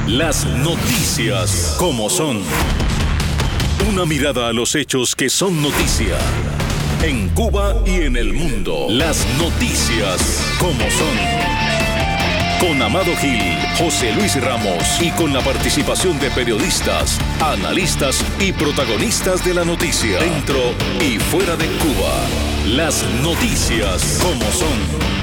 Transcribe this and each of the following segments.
Las noticias como son. Una mirada a los hechos que son noticia. En Cuba y en el mundo. Las noticias como son. Con Amado Gil, José Luis Ramos y con la participación de periodistas, analistas y protagonistas de la noticia. Dentro y fuera de Cuba. Las noticias como son.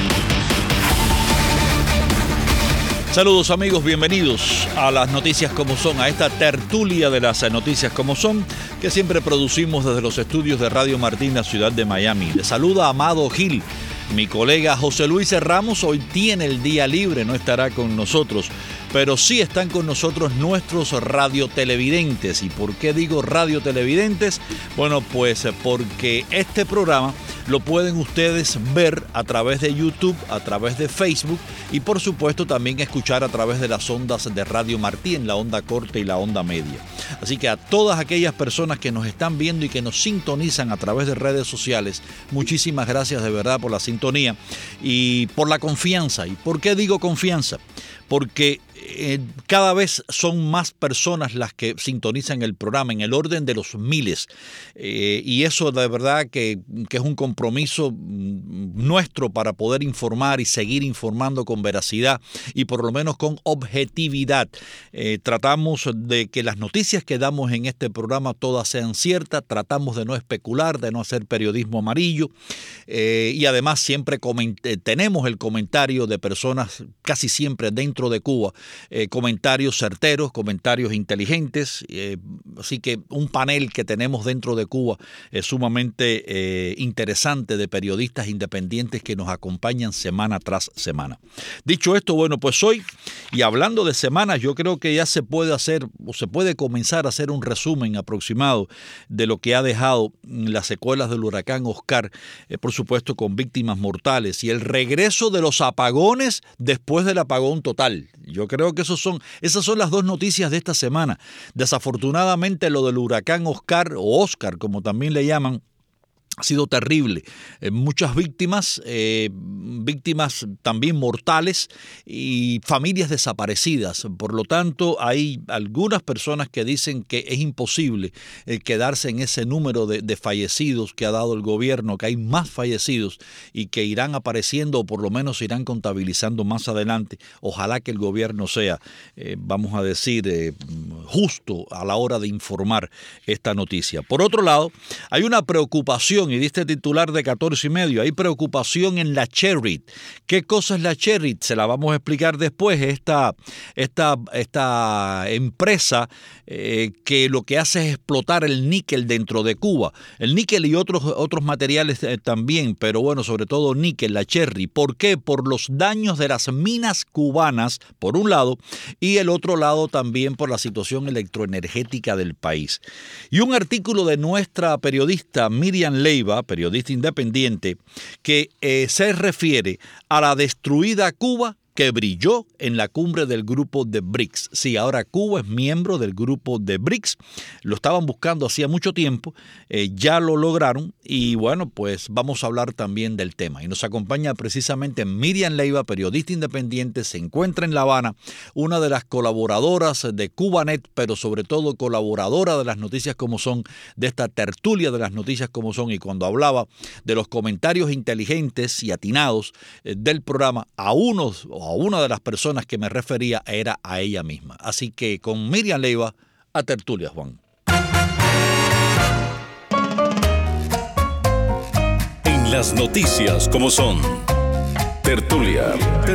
Saludos amigos, bienvenidos a las noticias como son, a esta tertulia de las noticias como son, que siempre producimos desde los estudios de Radio Martín, la ciudad de Miami. Les saluda Amado Gil. Mi colega José Luis Ramos hoy tiene el día libre, no estará con nosotros, pero sí están con nosotros nuestros radiotelevidentes. ¿Y por qué digo radiotelevidentes? Bueno, pues porque este programa lo pueden ustedes ver a través de YouTube, a través de Facebook y por supuesto también escuchar a través de las ondas de Radio Martín, la onda corta y la onda media. Así que a todas aquellas personas que nos están viendo y que nos sintonizan a través de redes sociales, muchísimas gracias de verdad por la sintonía y por la confianza. ¿Y por qué digo confianza? Porque cada vez son más personas las que sintonizan el programa en el orden de los miles y eso de verdad que es un compromiso nuestro para poder informar y seguir informando con veracidad y por lo menos con objetividad. Tratamos de que las noticias que damos en este programa todas sean ciertas, tratamos de no especular, de no hacer periodismo amarillo y además siempre tenemos el comentario de personas casi siempre dentro de Cuba. Comentarios certeros, comentarios inteligentes, así que un panel que tenemos dentro de Cuba es sumamente interesante de periodistas independientes que nos acompañan semana tras semana. Dicho esto, bueno, pues hoy, y hablando de semanas, yo creo que ya se puede hacer o se puede comenzar a hacer un resumen aproximado de lo que ha dejado las secuelas del huracán Oscar, por supuesto con víctimas mortales y el regreso de los apagones después del apagón total. Yo creo que esas son las dos noticias de esta semana. Desafortunadamente lo del huracán Oscar, o Oscar como también le llaman, ha sido terrible. Muchas víctimas también mortales y familias desaparecidas. Por lo tanto, hay algunas personas que dicen que es imposible quedarse en ese número de fallecidos que ha dado el gobierno, que hay más fallecidos y que irán apareciendo o por lo menos irán contabilizando más adelante. Ojalá que el gobierno sea, vamos a decir, justo a la hora de informar esta noticia. Por otro lado, hay una preocupación y diste titular de 14:30. Hay preocupación en la Sherritt. ¿Qué cosa es la Sherritt? Se la vamos a explicar después. Esta empresa que lo que hace es explotar el níquel dentro de Cuba. El níquel y otros materiales también, pero bueno, sobre todo níquel, la Sherritt. ¿Por qué? Por los daños de las minas cubanas, por un lado, y el otro lado también por la situación electroenergética del país. Y un artículo de nuestra periodista Miriam Leiva, periodista independiente, que se refiere a la destruida Cuba que brilló en la cumbre del grupo de BRICS. Sí, ahora Cuba es miembro del grupo de BRICS. Lo estaban buscando hacía mucho tiempo, ya lo lograron y bueno, pues vamos a hablar también del tema. Y nos acompaña precisamente Miriam Leiva, periodista independiente, se encuentra en La Habana, una de las colaboradoras de Cubanet, pero sobre todo colaboradora de las noticias como son, de esta tertulia de las noticias como son. Y cuando hablaba de los comentarios inteligentes y atinados del programa, a una de las personas que me refería era a ella misma. Así que con Miriam Leiva a tertulia, Juan. En las noticias como son. Tertulia.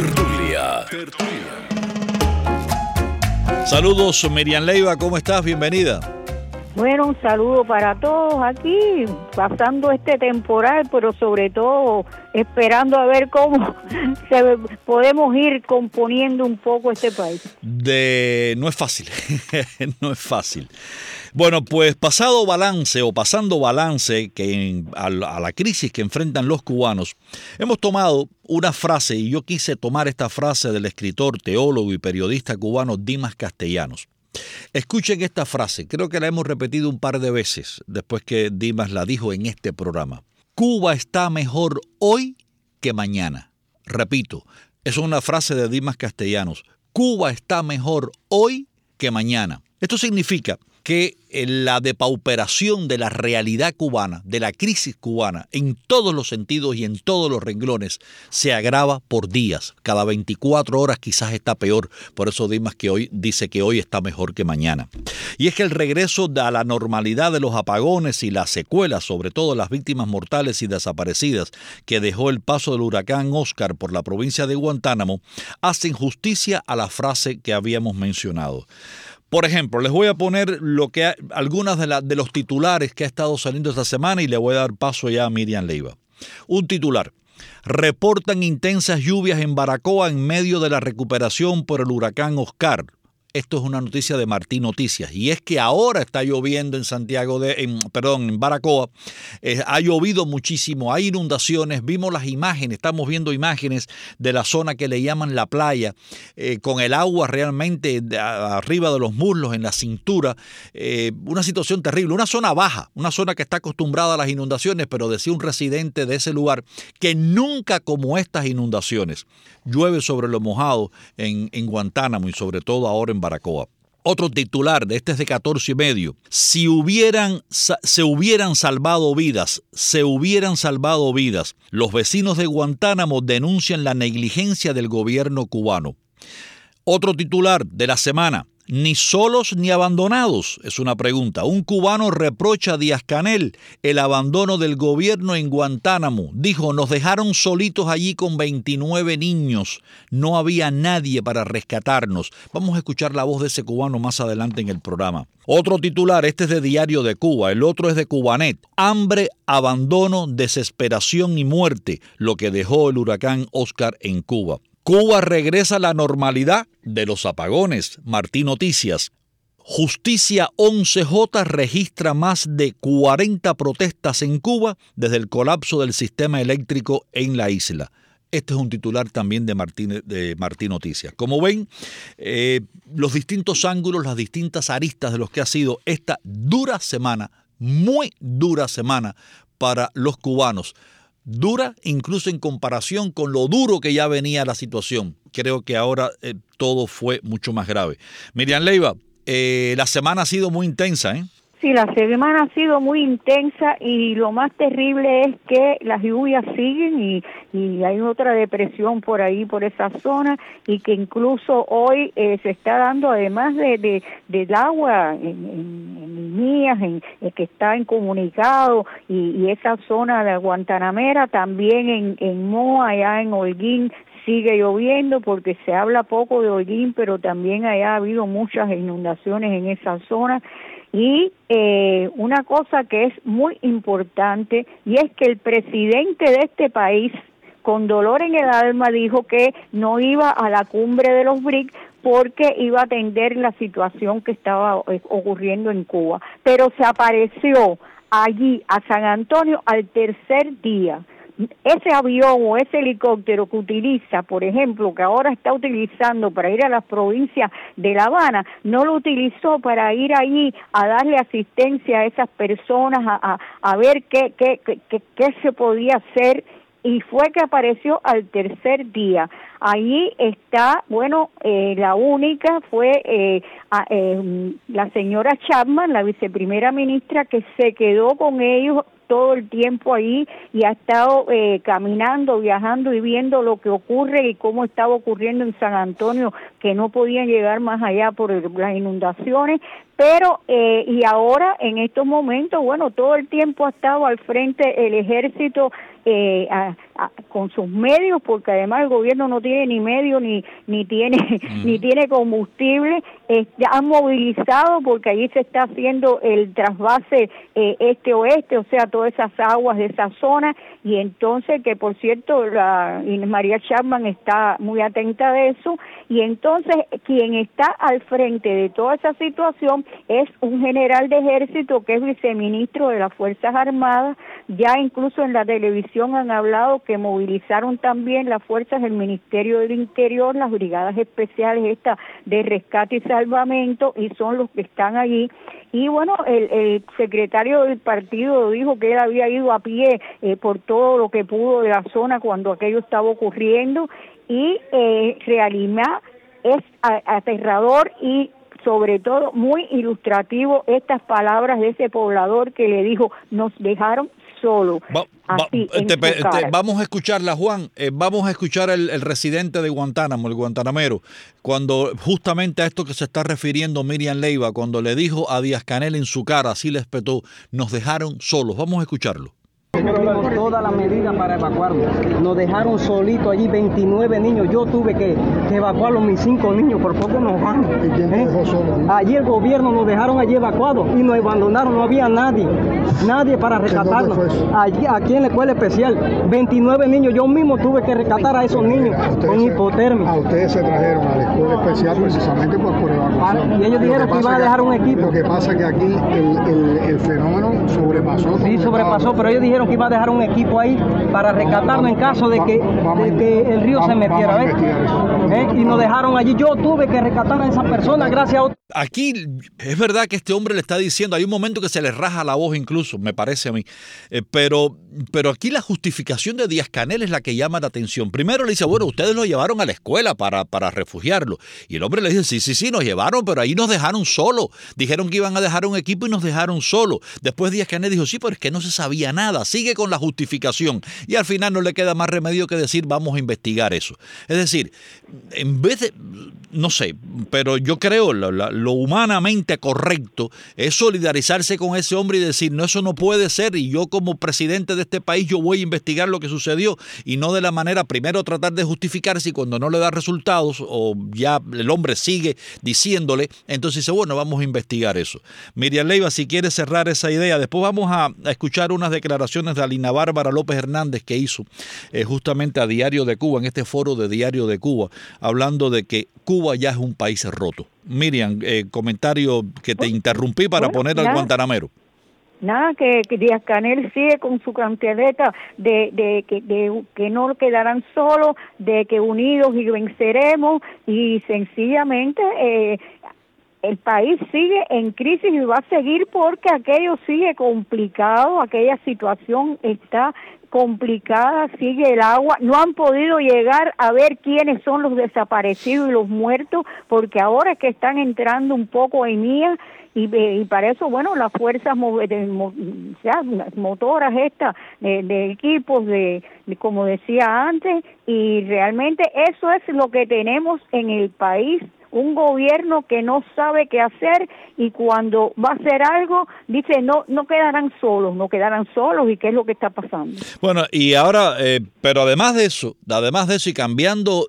Saludos, Miriam Leiva, ¿cómo estás? Bienvenida. Bueno, un saludo para todos aquí, pasando este temporal, pero sobre todo esperando a ver cómo podemos ir componiendo un poco este país. No es fácil, no es fácil. Bueno, pues pasando balance a la crisis que enfrentan los cubanos, hemos tomado una frase, y yo quise tomar esta frase del escritor, teólogo y periodista cubano Dimas Castellanos. Escuchen esta frase, creo que la hemos repetido un par de veces después que Dimas la dijo en este programa. Cuba está mejor hoy que mañana. Repito, es una frase de Dimas Castellanos. Cuba está mejor hoy que mañana. Esto significa que la depauperación de la realidad cubana, de la crisis cubana, en todos los sentidos y en todos los renglones, se agrava por días. Cada 24 horas quizás está peor. Por eso Dimas dice que hoy está mejor que mañana. Y es que el regreso a la normalidad de los apagones y las secuelas, sobre todo las víctimas mortales y desaparecidas que dejó el paso del huracán Oscar por la provincia de Guantánamo, hacen justicia a la frase que habíamos mencionado. Por ejemplo, les voy a poner algunas de los titulares que ha estado saliendo esta semana y le voy a dar paso ya a Miriam Leiva. Un titular: reportan intensas lluvias en Baracoa en medio de la recuperación por el huracán Oscar. Esto es una noticia de Martín Noticias, y es que ahora está lloviendo en Baracoa. Ha llovido muchísimo, hay inundaciones, vimos las imágenes, estamos viendo imágenes de la zona que le llaman la playa, con el agua realmente arriba de los muslos, en la cintura, una situación terrible, una zona baja, una zona que está acostumbrada a las inundaciones, pero decía un residente de ese lugar que nunca como estas inundaciones llueve sobre lo mojado en Guantánamo y sobre todo ahora en Baracoa. Otro titular, este es de 14 y medio. Se hubieran salvado vidas. Los vecinos de Guantánamo denuncian la negligencia del gobierno cubano. Otro titular de la semana: ni solos ni abandonados, es una pregunta. Un cubano reprocha a Díaz-Canel el abandono del gobierno en Guantánamo. Dijo: nos dejaron solitos allí con 29 niños. No había nadie para rescatarnos. Vamos a escuchar la voz de ese cubano más adelante en el programa. Otro titular, este es de Diario de Cuba, el otro es de Cubanet. Hambre, abandono, desesperación y muerte, lo que dejó el huracán Oscar en Cuba. Cuba regresa a la normalidad de los apagones. Martín Noticias. Justicia 11J registra más de 40 protestas en Cuba desde el colapso del sistema eléctrico en la isla. Este es un titular también de Martín Noticias. Como ven, los distintos ángulos, las distintas aristas de los que ha sido esta dura semana, muy dura semana para los cubanos. Dura incluso en comparación con lo duro que ya venía la situación. Creo que ahora todo fue mucho más grave. Miriam Leiva, la semana ha sido muy intensa, ¿eh? Sí, la semana ha sido muy intensa y lo más terrible es que las lluvias siguen y hay otra depresión por ahí, por esa zona, y que incluso hoy se está dando, además del agua en Mías, que está incomunicado, y esa zona de Guantanamera, también en Moa, allá en Holguín, sigue lloviendo, porque se habla poco de Holguín, pero también allá ha habido muchas inundaciones en esa zona. Y una cosa que es muy importante, y es que el presidente de este país, con dolor en el alma, dijo que no iba a la cumbre de los BRICS porque iba a atender la situación que estaba ocurriendo en Cuba. Pero se apareció allí a San Antonio al tercer día. Ese avión o ese helicóptero que utiliza, por ejemplo, que ahora está utilizando para ir a las provincias de La Habana, no lo utilizó para ir allí a darle asistencia a esas personas, a ver qué se podía hacer, y fue que apareció al tercer día. Allí está, la única fue la señora Chapman, la viceprimera ministra, que se quedó con ellos todo el tiempo ahí y ha estado caminando, viajando y viendo lo que ocurre y cómo estaba ocurriendo en San Antonio, que no podían llegar más allá por las inundaciones. Pero, y ahora, en estos momentos, todo el tiempo ha estado al frente el ejército con sus medios, porque además el gobierno no tiene ni medios ni tiene combustible. Han movilizado, porque allí se está haciendo el trasvase este-oeste, o sea, todas esas aguas de esa zona, y entonces, que por cierto, Inés María Chapman está muy atenta de eso, y entonces quien está al frente de toda esa situación es un general de ejército que es viceministro de las Fuerzas Armadas. Ya incluso en la televisión han hablado que movilizaron también las fuerzas del Ministerio del Interior, las brigadas especiales estas de rescate y salvamento, y son los que están allí. Y el secretario del partido dijo que él había ido a pie por todo lo que pudo de la zona cuando aquello estaba ocurriendo, y Realimá es aterrador y sobre todo muy ilustrativo estas palabras de ese poblador que le dijo, nos dejaron solo. Vamos a escucharla, Juan. Vamos a escuchar el residente de Guantánamo, el guantanamero, cuando justamente a esto que se está refiriendo Miriam Leiva, cuando le dijo a Díaz-Canel en su cara, así le espetó, nos dejaron solos. Vamos a escucharlo. Tuvimos toda la medida para evacuarnos. Nos dejaron solitos allí 29 niños. Yo tuve que evacuar a mis 5 niños, por poco nos van. ¿Y quién te dejó solo? Allí el gobierno nos dejaron allí evacuados y nos abandonaron. No había nadie para rescatarnos. Allí, aquí en la escuela especial, 29 niños. Yo mismo tuve que rescatar a esos niños con hipotermia. A ustedes se trajeron a la escuela especial precisamente por evacuación. Y ellos dijeron que iban a dejar un equipo. Lo que pasa es que aquí el fenómeno sobrepasó. Sí, sobrepasó, pero ellos dijeron que iba a dejar un equipo ahí para rescatarnos en caso de que el río se metiera, y nos dejaron allí. Yo tuve que rescatar a esas personas gracias a... Aquí es verdad que este hombre le está diciendo, hay un momento que se le raja la voz incluso, me parece a mí, pero aquí la justificación de Díaz-Canel es la que llama la atención. Primero le dice, bueno, ustedes lo llevaron a la escuela para refugiarlo. Y el hombre le dice, sí, nos llevaron, pero ahí nos dejaron solos. Dijeron que iban a dejar un equipo y nos dejaron solos. Después Díaz-Canel dijo, sí, pero es que no se sabía nada. Sigue con la justificación. Y al final no le queda más remedio que decir, vamos a investigar eso. Es decir, en vez de, no sé, pero yo creo lo humanamente correcto es solidarizarse con ese hombre y decir, no, eso no puede ser, y yo como presidente de este país yo voy a investigar lo que sucedió, y no de la manera primero tratar de justificarse y cuando no le da resultados o ya el hombre sigue diciéndole, entonces dice, bueno, vamos a investigar eso. Miriam Leiva, si quiere cerrar esa idea, después vamos a escuchar unas declaraciones de Alina Bárbara López Hernández que hizo justamente a Diario de Cuba, en este foro de Diario de Cuba, hablando de que Cuba ya es un país roto. Miriam, comentario que te interrumpí para poner al guantanamero. Nada, que Díaz-Canel sigue con su cantaleta de que no quedarán solos, de que unidos y venceremos, y sencillamente el país sigue en crisis y va a seguir porque aquello sigue complicado, aquella situación está complicada, sigue el agua, no han podido llegar a ver quiénes son los desaparecidos y los muertos, porque ahora es que están entrando un poco en mía, y para eso, bueno, las fuerzas motoras estas, de equipos, de como decía antes, y realmente eso es lo que tenemos en el país, un gobierno que no sabe qué hacer, y cuando va a hacer algo dice no quedarán solos, y qué es lo que está pasando. Bueno, y ahora, pero además de eso y cambiando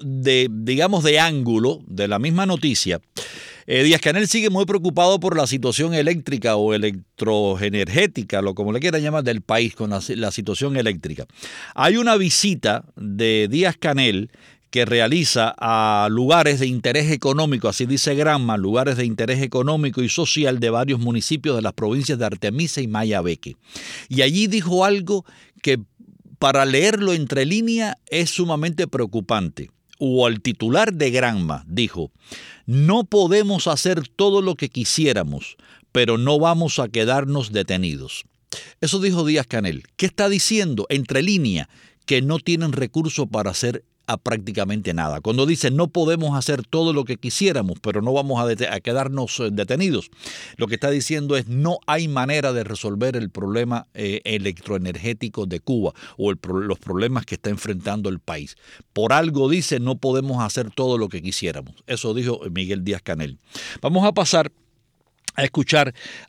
de ángulo de la misma noticia, Díaz-Canel sigue muy preocupado por la situación eléctrica o electroenergética, como le quieran llamar, del país con la situación eléctrica. Hay una visita de Díaz-Canel que realiza a lugares de interés económico, así dice Granma, lugares de interés económico y social de varios municipios de las provincias de Artemisa y Mayabeque. Y allí dijo algo que, para leerlo entre líneas, es sumamente preocupante. O al titular de Granma dijo, no podemos hacer todo lo que quisiéramos, pero no vamos a quedarnos detenidos. Eso dijo Díaz-Canel. ¿Qué está diciendo? Entre líneas, que no tienen recursos para hacer a prácticamente nada. Cuando dice no podemos hacer todo lo que quisiéramos, pero no vamos a quedarnos detenidos, lo que está diciendo es no hay manera de resolver el problema electroenergético de Cuba o los problemas que está enfrentando el país. Por algo dice no podemos hacer todo lo que quisiéramos. Eso dijo Miguel Díaz-Canel. Vamos a pasar a escuchar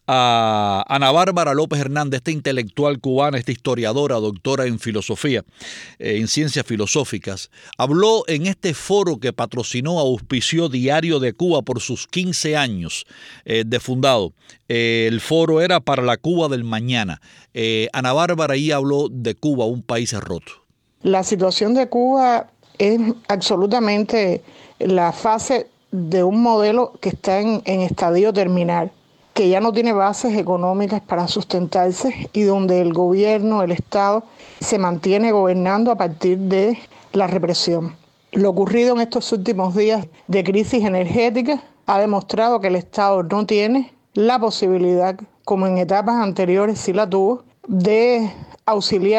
a Ana Bárbara López Hernández, esta intelectual cubana, esta historiadora, doctora en filosofía, en ciencias filosóficas. Habló en este foro que patrocinó, auspició Diario de Cuba por sus 15 años de fundado. El foro era para la Cuba del mañana. Ana Bárbara ahí habló de Cuba, un país roto. La situación de Cuba es absolutamente la fase de un modelo que está en estadio terminal, que ya no tiene bases económicas para sustentarse y donde el gobierno, el Estado, se mantiene gobernando a partir de la represión. Lo ocurrido en estos últimos días de crisis energética ha demostrado que el Estado no tiene la posibilidad, como en etapas anteriores sí la tuvo, de auxiliar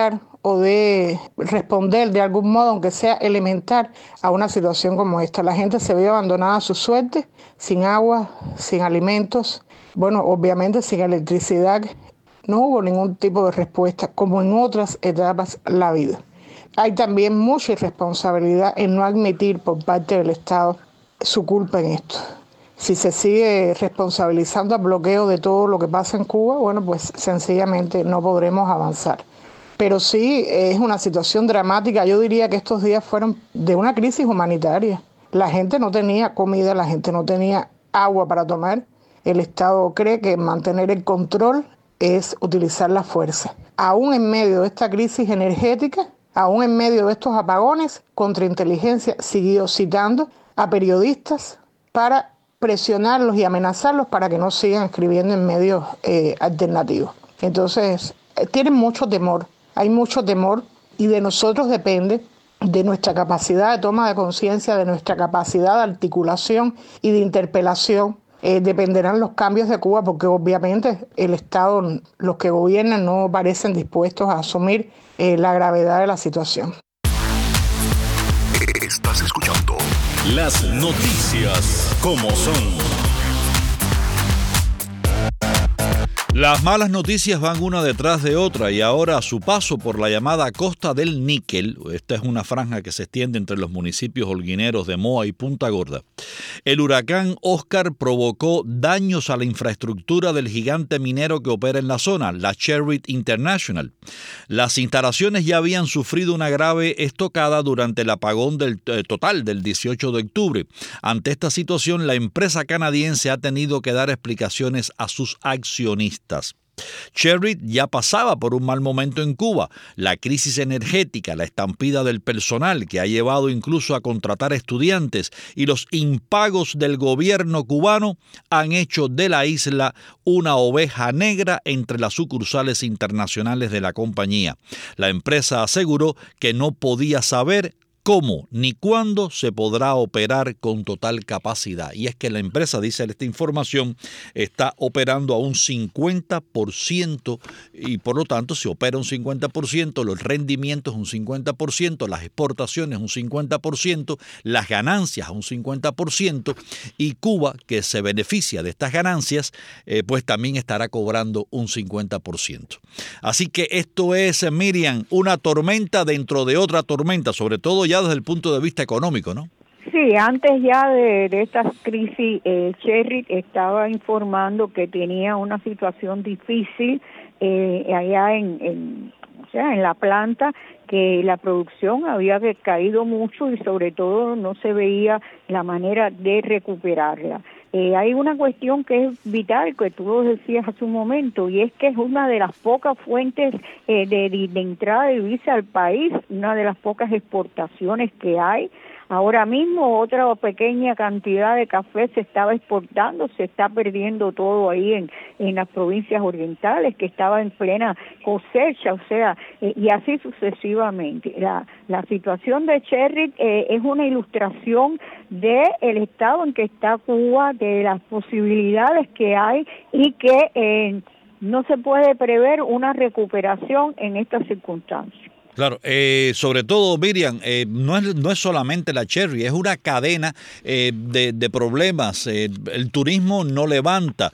poder responder de algún modo, aunque sea elemental, a una situación como esta. La gente se vio abandonada a su suerte, sin agua, sin alimentos, bueno, obviamente sin electricidad. No hubo ningún tipo de respuesta, como en otras etapas de la vida. Hay también mucha irresponsabilidad en no admitir por parte del Estado su culpa en esto. Si se sigue responsabilizando al bloqueo de todo lo que pasa en Cuba, bueno, pues sencillamente no podremos avanzar. Pero sí es una situación dramática. Yo diría que estos días fueron de una crisis humanitaria. La gente no tenía comida, la gente no tenía agua para tomar. El Estado cree que mantener el control es utilizar la fuerza. Aún en medio de esta crisis energética, aún en medio de estos apagones, Contrainteligencia siguió citando a periodistas para presionarlos y amenazarlos para que no sigan escribiendo en medios alternativos. Entonces, tienen mucho temor, hay mucho temor y de nosotros depende, de nuestra capacidad de toma de conciencia, de nuestra capacidad de articulación y de interpelación. Dependerán los cambios de Cuba porque obviamente el Estado, los que gobiernan no parecen dispuestos a asumir la gravedad de la situación. Estás escuchando las noticias como son. Las malas noticias van una detrás de otra y ahora a su paso por la llamada Costa del Níquel, esta es una franja que se extiende entre los municipios holguineros de Moa y Punta Gorda, el huracán Oscar provocó daños a la infraestructura del gigante minero que opera en la zona, la Sherritt International. Las instalaciones ya habían sufrido una grave estocada durante el apagón total del 18 de octubre. Ante esta situación, la empresa canadiense ha tenido que dar explicaciones a sus accionistas. Sherritt ya pasaba por un mal momento en Cuba. La crisis energética, la estampida del personal que ha llevado incluso a contratar estudiantes y los impagos del gobierno cubano han hecho de la isla una oveja negra entre las sucursales internacionales de la compañía. La empresa aseguró que no podía saber cómo ni cuándo se podrá operar con total capacidad. Y es que la empresa, dice esta información, está operando a un 50% y por lo tanto si opera un 50%, los rendimientos un 50%, las exportaciones un 50%, las ganancias un 50% y Cuba, que se beneficia de estas ganancias, pues también estará cobrando un 50%. Así que esto es, Miriam, una tormenta dentro de otra tormenta, sobre todo ya desde el punto de vista económico, ¿no? Sí, antes ya de esta crisis, Sherritt estaba informando que tenía una situación difícil allá en la planta, que la producción había caído mucho y sobre todo no se veía la manera de recuperarla. Hay una cuestión que es vital, que tú lo decías hace un momento, y es que es una de las pocas fuentes de entrada de divisa al país, una de las pocas exportaciones que hay. Ahora mismo otra pequeña cantidad de café se estaba exportando, se está perdiendo todo ahí en las provincias orientales, que estaba en plena cosecha, o sea, y así sucesivamente. La situación de Sherritt es una ilustración del estado en que está Cuba, de las posibilidades que hay y que no se puede prever una recuperación en estas circunstancias. Claro, sobre todo, Miriam, no es solamente la Sherritt, es una cadena de problemas. El turismo no levanta.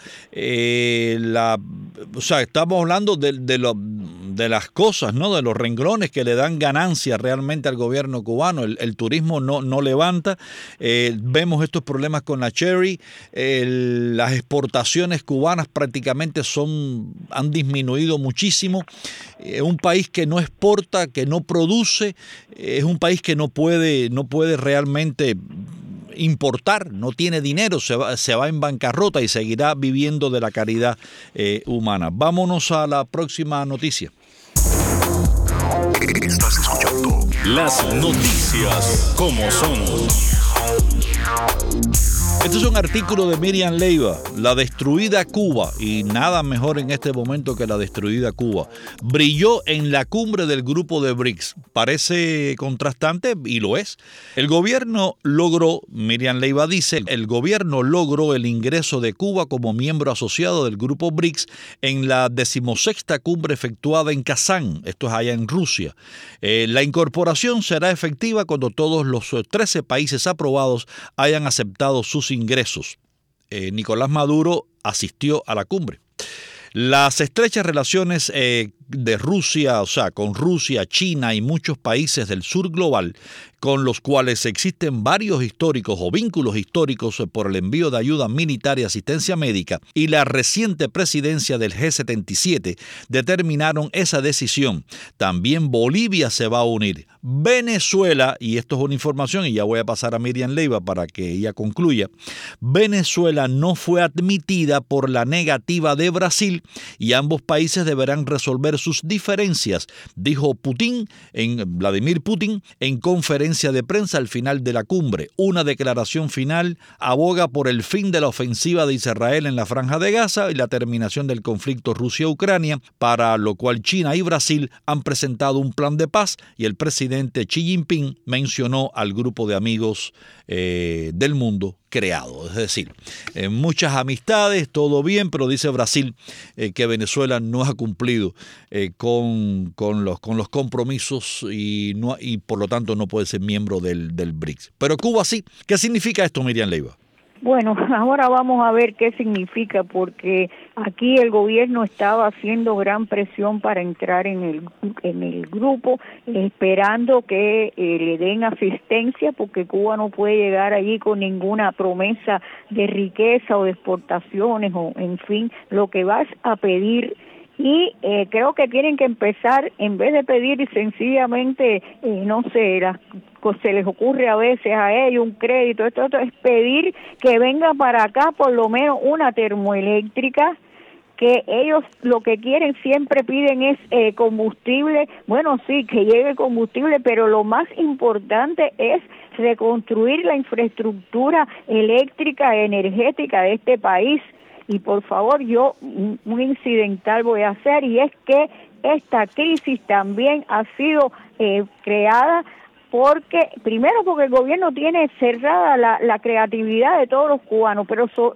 O sea, estamos hablando de las cosas, ¿no? De los renglones que le dan ganancia realmente al gobierno cubano. El turismo no levanta. Vemos estos problemas con la Sherritt. Las exportaciones cubanas prácticamente han disminuido muchísimo. Un país que no exporta, que no produce, es un país que no puede realmente importar, no tiene dinero, se va en bancarrota y seguirá viviendo de la caridad humana. Vámonos a la próxima noticia. Estás escuchando las noticias como son. Este es un artículo de Miriam Leiva, la destruida Cuba, y nada mejor en este momento que la destruida Cuba. Brilló en la cumbre del grupo de BRICS. Parece contrastante y lo es. El gobierno logró, Miriam Leiva dice, el gobierno logró el ingreso de Cuba como miembro asociado del grupo BRICS en la 16ª cumbre efectuada en Kazán, esto es allá en Rusia. La incorporación será efectiva cuando todos los 13 países aprobados hayan aceptado sus ingresos. Nicolás Maduro asistió a la cumbre. Las estrechas relaciones de Rusia, o sea, con Rusia, China y muchos países del sur global, con los cuales existen varios históricos o vínculos históricos por el envío de ayuda militar y asistencia médica, y la reciente presidencia del G77 determinaron esa decisión. También Bolivia se va a unir. Venezuela, y esto es una información y ya voy a pasar a Miriam Leiva para que ella concluya, Venezuela no fue admitida por la negativa de Brasil y ambos países deberán resolver sus diferencias, dijo Vladimir Putin en conferencia de prensa al final de la cumbre. Una declaración final aboga por el fin de la ofensiva de Israel en la Franja de Gaza y la terminación del conflicto Rusia-Ucrania, para lo cual China y Brasil han presentado un plan de paz, y el presidente Xi Jinping mencionó al grupo de amigos del mundo creado. Es decir, muchas amistades, todo bien, pero dice Brasil que Venezuela no ha cumplido con los compromisos y por lo tanto no puede ser miembro del BRICS. Pero Cuba sí. ¿Qué significa esto, Miriam Leiva? Bueno, ahora vamos a ver qué significa, porque aquí el gobierno estaba haciendo gran presión para entrar en el grupo, esperando que le den asistencia, porque Cuba no puede llegar allí con ninguna promesa de riqueza o de exportaciones, o en fin, lo que vas a pedir. Y creo que tienen que empezar, en vez de pedir sencillamente, se les ocurre a veces a ellos un crédito, esto es pedir que venga para acá por lo menos una termoeléctrica, que ellos lo que quieren, siempre piden es combustible. Bueno, sí, que llegue combustible, pero lo más importante es reconstruir la infraestructura eléctrica, energética de este país. Y por favor, yo un incidental voy a hacer, y es que esta crisis también ha sido creada porque el gobierno tiene cerrada la creatividad de todos los cubanos,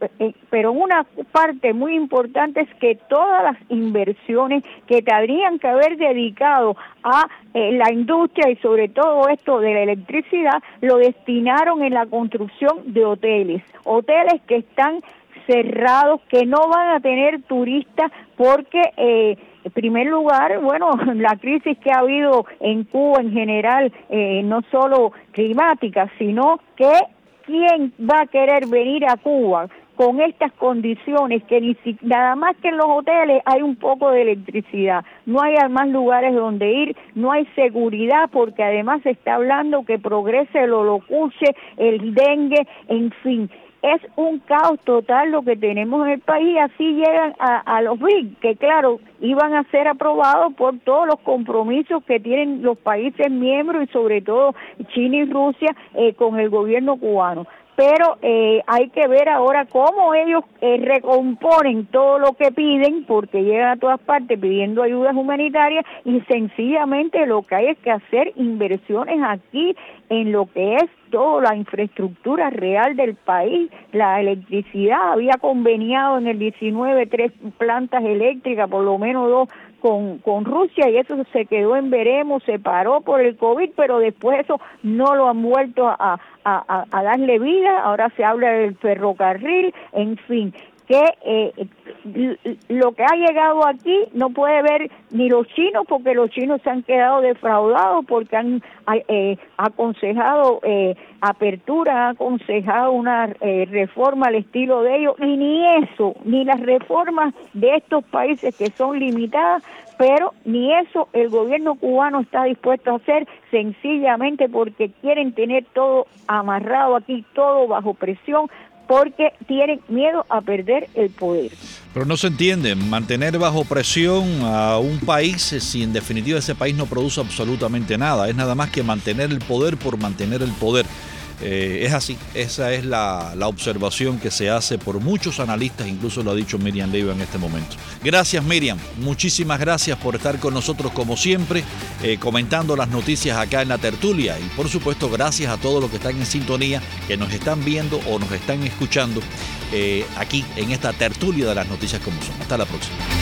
pero una parte muy importante es que todas las inversiones que tendrían que haber dedicado a la industria, y sobre todo esto de la electricidad, lo destinaron en la construcción de hoteles que están cerrados, que no van a tener turistas, porque en primer lugar, la crisis que ha habido en Cuba en general, no solo climática, sino que ¿quién va a querer venir a Cuba con estas condiciones, que nada más que en los hoteles hay un poco de electricidad, no hay más lugares donde ir, no hay seguridad, porque además se está hablando que progrese el holocuche, el dengue, en fin? Es un caos total lo que tenemos en el país, y así llegan a los BRICS, que claro, iban a ser aprobados por todos los compromisos que tienen los países miembros, y sobre todo China y Rusia, con el gobierno cubano. Pero hay que ver ahora cómo ellos recomponen todo lo que piden, porque llegan a todas partes pidiendo ayudas humanitarias, y sencillamente lo que hay es que hacer inversiones aquí en lo que es toda la infraestructura real del país. La electricidad, había conveniado en el 19 3 plantas eléctricas, por lo menos 2 con Rusia, y eso se quedó en veremos, se paró por el COVID, pero después eso no lo han vuelto a darle vida. Ahora se habla del ferrocarril, en fin, que lo que ha llegado aquí no puede ver ni los chinos, porque los chinos se han quedado defraudados, porque han aconsejado apertura, han aconsejado una reforma al estilo de ellos, ni eso, ni las reformas de estos países que son limitadas, pero ni eso el gobierno cubano está dispuesto a hacer, sencillamente porque quieren tener todo amarrado aquí, todo bajo presión, porque tienen miedo a perder el poder. Pero no se entiende, mantener bajo presión a un país si en definitiva ese país no produce absolutamente nada, es nada más que mantener el poder por mantener el poder. Es así, esa es la observación que se hace por muchos analistas, incluso lo ha dicho Miriam Leiva en este momento. Gracias, Miriam, muchísimas gracias por estar con nosotros como siempre, comentando las noticias acá en la tertulia, y por supuesto gracias a todos los que están en sintonía, que nos están viendo o nos están escuchando aquí en esta tertulia de las noticias como son. Hasta la próxima.